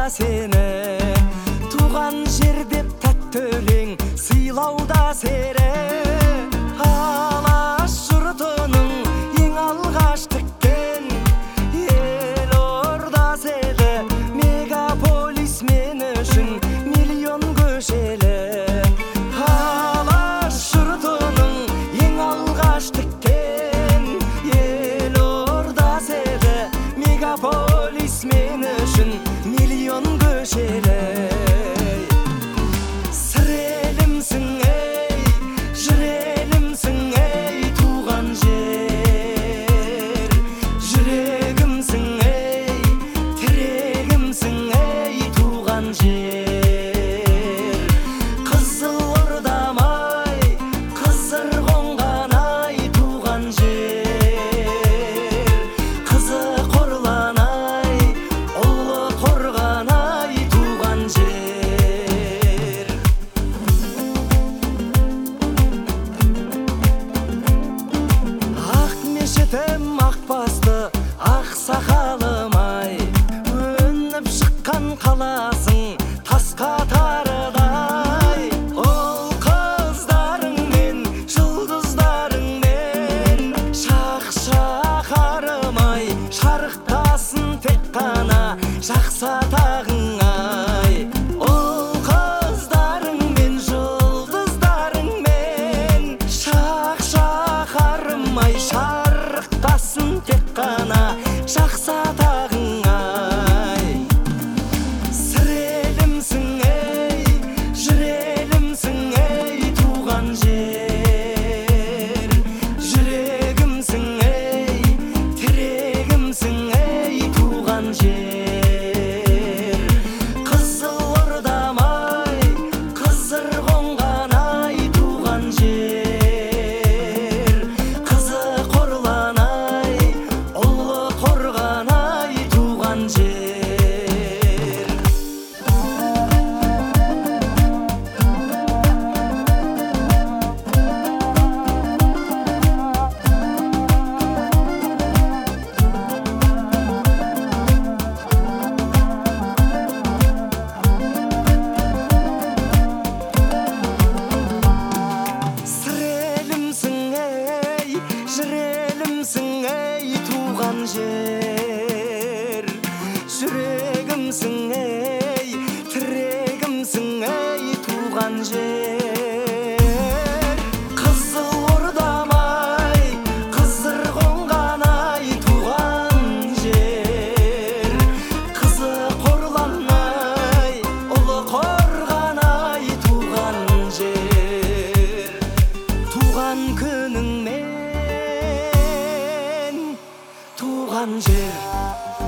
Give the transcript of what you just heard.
сені, туған жер деп тәтті өлең сыйлауда сері. Алаш жұртының ең алғаш тіккен елордасы еді, мегаполис мен үшін миллион көшелі. Алаш жұртының ең алғаш тіккен елордасы еді, мегаполис мен үшін миллион көшелі. Ақбасты ақ сақалым-ай, өніп шыққан қаласың тасқа тарыдай. Ол қыздарыңмен, жұлдыздарыңмен шақ-шақарым-ай, шарықтасын тек қана жақсатағың-ай. Ол қыздарыңмен, жұлдыздарыңмен шақ-шақарым-ай, шарықтасын тек қана жақсатағың-ай. Сірелімсің ей, жүрелімсің ей, туған жер. Жүрегімсің ей, тірегімсің ей, туған жер. Қызылордам-ай, қызыр қонған-ай, туған жер. Қызы қорлан-ай, ұлы қорған-ай, туған жер. Сірелімсің ей, жүрелімсің ей, туған жер. Жүрегімсің ей, тірегімсің ей, туған жер. Қызылордам-ай, қызыр қонған-ай, туған жер. Қызы қорлан-ай, ұлы қорған-ай, туған жер. Туған күніңмен, туған жер.